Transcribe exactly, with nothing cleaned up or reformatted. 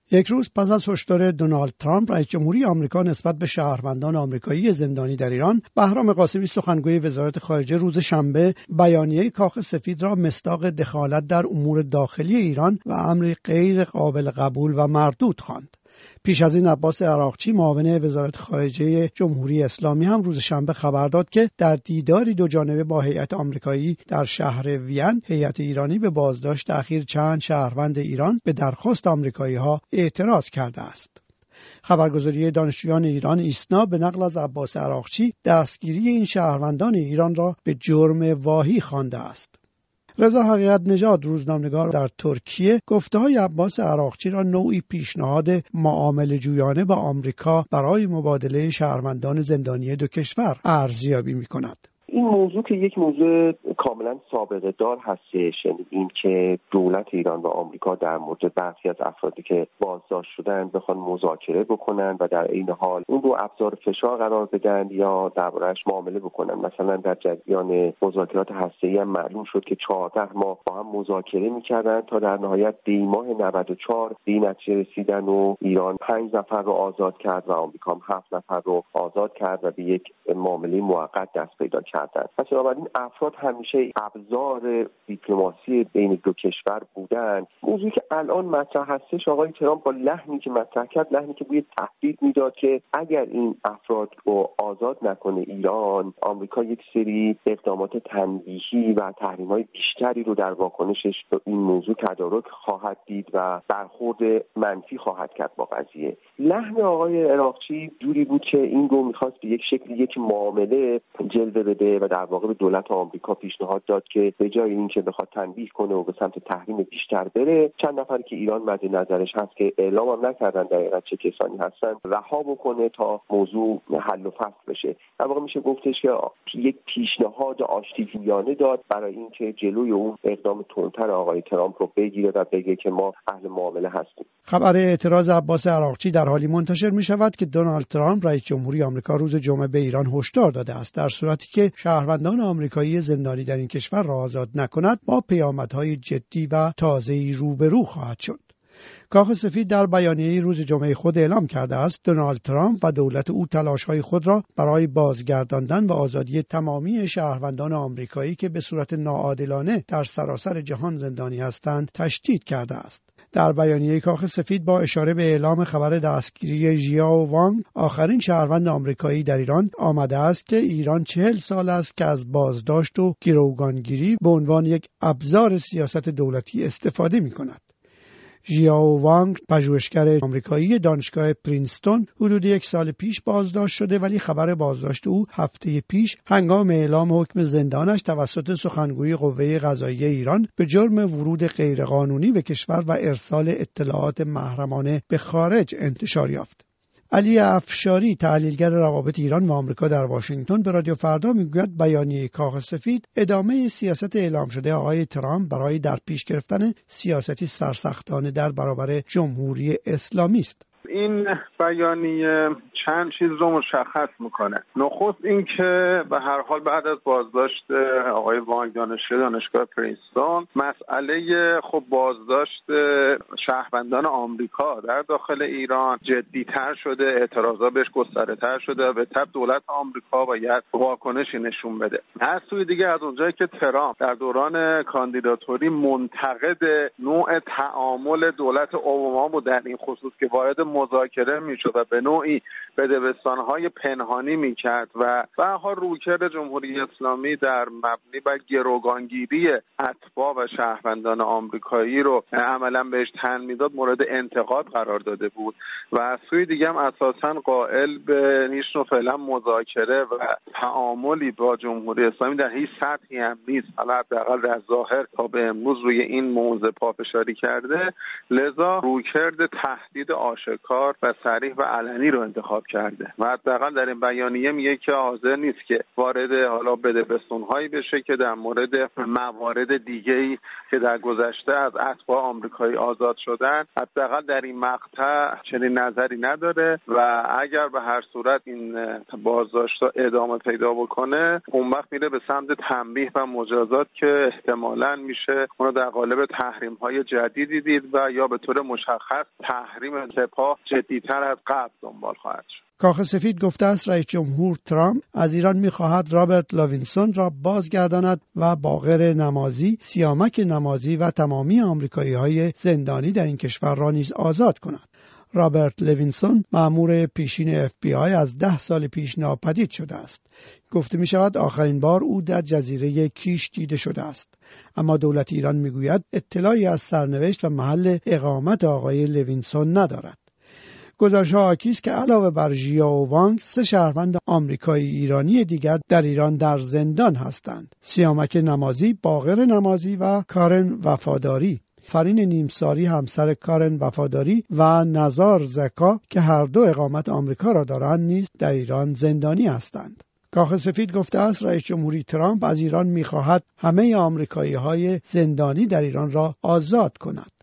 یک روز پس از هشدار دونالد ترامپ رئیس جمهوری آمریکا نسبت به شهروندان آمریکایی زندانی در ایران، بهرام قاسمی سخنگوی وزارت خارجه روز شنبه بیانیه کاخ سفید را مصداق دخالت در امور داخلی ایران و امری غیر قابل قبول و مردود خواند. پیش از این عباس عراقچی معاون وزارت خارجه جمهوری اسلامی هم روز شنبه خبر داد که در دیداری دو جانبه با هیئت آمریکایی در شهر وین، هیئت ایرانی به بازداشت اخیر چند شهروند ایران به درخواست آمریکایی‌ها اعتراض کرده است. خبرگزاری دانشجویان ایران ایسنا به نقل از عباس عراقچی دستگیری این شهروندان ایران را به جرم واهی خوانده است. رضا حقیقت نژاد روزنامه‌نگار در ترکیه گفته‌های عباس عراقچی را نوعی پیشنهاد معامله جویانه با آمریکا برای مبادله شهروندان زندانی دو کشور ارزیابی می‌کند. این موضوع که یک موضوع کاملا سابقه دار هستش، یعنی این که دولت ایران و آمریکا در مورد برخی از افرادی که بازداشت شدن بخوان مذاکره بکنن و در عین حال اون رو ابزار فشار قرار بدن یا درباره‌اش معامله بکنن. مثلا در جریان مذاکرات هسته‌ای هم معلوم شد که چهارده ماه با هم مذاکره می‌کردن تا در نهایت دی ماه نود و چهار به نتیجه رسیدن و ایران پنج نفر رو آزاد کرد و آمریکا هم هفت نفر رو آزاد کرد و به یک معامله موقت دست پیدا کرد. پس بنابراین افراد همیشه ابزار دیپلماسی بین دو کشور بودن. موضوعی که الان مطرح هستش، آقای ترامپ با لحنی که مطرح کرد، لحنی که بوی تهدید میداد که اگر این افراد رو آزاد نکنه ایران، آمریکا یک سری اقدامات تنبیهی و تحریم‌های بیشتری رو در واکنشش به این موضوع تدارک خواهد دید و برخورد منفی خواهد کرد با قضیه. لحن آقای عراقچی جوری بود که این رو می‌خواست به یک شکل یک معامله جلوه بده و در واقع به دولت آمریکا پیشنهاد داد که به جای اینکه بخواد تنبیه کنه و به سمت تحریم بیشتر بره، چند نفر که ایران مد نظرش هست که اعلام هم نکردن دقیقاً چه کسانی هستن، رها بکنه تا موضوع حل و فصل بشه. در واقع میشه گفتش که یک پیشنهاد آشتی‌جویانه داد برای اینکه جلوی اون اقدام تندتر آقای ترامپ رو بگیره و بگه که ما اهل معامله هستیم. خبر اعتراض عباس عراقچی در حالی منتشر می شود که دونالد ترامپ رئیس جمهوری آمریکا روز جمعه به ایران هشدار داده است در صورتی که شهروندان آمریکایی زندانی در این کشور را آزاد نکند با پیامدهای جدی و تازه‌ای روبرو خواهد شد. کاخ سفید در بیانیه روز جمعه خود اعلام کرده است دونالد ترامپ و دولت او تلاش‌های خود را برای بازگرداندن و آزادی تمامی شهروندان آمریکایی که به صورت ناعادلانه در سراسر جهان زندانی هستند تشدید کرده است. در بیانیه کاخ سفید با اشاره به اعلام خبر دستگیری ژیائو وانگ، آخرین شهروند آمریکایی در ایران، آمده است که ایران چهل سال است که از بازداشت و گروگانگیری به عنوان یک ابزار سیاست دولتی استفاده می‌کند. ژیائو وانگ پژوهشگر آمریکایی دانشگاه پرینستون حدود یک سال پیش بازداشت شده، ولی خبر بازداشت او هفته پیش هنگام اعلام حکم زندانش توسط سخنگوی قوه قضاییه ایران به جرم ورود غیرقانونی به کشور و ارسال اطلاعات محرمانه به خارج انتشار یافت. علی افشاری، تحلیلگر روابط ایران و آمریکا در واشنگتن، به رادیو فردا میگوید بیانیه کاخ سفید ادامه سیاست اعلام شده آقای ترامپ برای در پیش گرفتن سیاستی سرسختانه در برابر جمهوری اسلامی است. این بیانیه چند چیز رو مشخص میکنه. نخست این که به هر حال بعد از بازداشت آقای وانگ دانشجو دانشگاه پرینستون، مسئله خب بازداشت شهروندان آمریکا در داخل ایران جدی‌تر شده، اعتراضا بهش گسترده‌تر شده و به تبع دولت آمریکا باید واکنشی نشون بده. از سوی دیگه از اونجایی که ترامپ در دوران کاندیداتوری منتقد نوع تعامل دولت اوباما بود در این خصوص که وارد مذاکره میشد و به نوعی بدبستان‌های پنهانی میکرد و به هر حال رویکرد جمهوری اسلامی در مبنی بر گروگانگیری اتباع و شهروندان آمریکایی رو عملا بهش تن میداد مورد انتقاد قرار داده بود و از سوی دیگه هم اساساً قائل به هیچ نوع فعلا مذاکره و تعاملی با جمهوری اسلامی در هیچ سطحی هم نیست. حالا حداقل در ظاهر تا به امروز روی این موضوع پافشاری کرده، لذا رویکرد تهدید آشکار و صریح و علنی رو انتخاب کرده و حداقل در این بیانیه میگه که حاضر نیست که وارد حالا بدبستون‌هایی بشه که در مورد موارد دیگه‌ای که در گذشته از اتباع آمریکایی آزاد شدن حداقل در این مقطع چنین نظری نداره و اگر به هر صورت این بازداشت‌ها ادامه پیدا بکنه اون وقت میره به سمت تنبیه و مجازات که احتمالاً میشه اون در قالب تحریم‌های جدیدی دید و یا به طور مشخص تحریم سپاه جدی‌تر از قبل دنبال خواهد شد. کاخ سفید گفته است رئیس جمهور ترامپ از ایران می‌خواهد رابرت لاوینسون را بازگرداند و باقر نمازی، سیامک نمازی و تمامی آمریکایی‌های زندانی در این کشور را نیز آزاد کند. رابرت لوینسون مأمور پیشین اف بی آی از ده سال پیش ناپدید شده است. گفته می شود آخرین بار او در جزیره کیش دیده شده است. اما دولت ایران می گوید اطلاعی از سرنوشت و محل اقامت آقای لوینسون ندارد. گزارش‌ها حاکی است که علاوه بر ژیائو وانگ سه شهروند آمریکایی ایرانی دیگر در ایران در زندان هستند. سیامک نمازی، باقر نمازی و کارن وفاداری. فرین نیمساری همسر کارن وفاداری و نزار زکا که هر دو اقامت آمریکا را دارند نیز در ایران زندانی هستند. کاخ سفید گفته است رئیس جمهوری ترامپ از ایران می‌خواهد همه آمریکایی‌های زندانی در ایران را آزاد کند.